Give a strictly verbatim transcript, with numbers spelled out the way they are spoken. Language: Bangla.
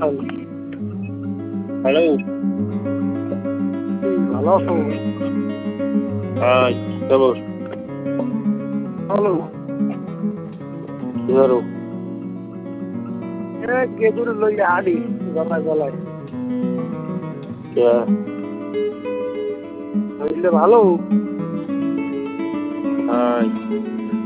আছেন? হ্যালো। ভালো আছো? হ্যাঁ, খবর? হ্যালো। কি করো? এ গেদুর লইয়া হাঁটি গলায় গলায়। কে? বুঝলে ভালো? হ্যাঁ।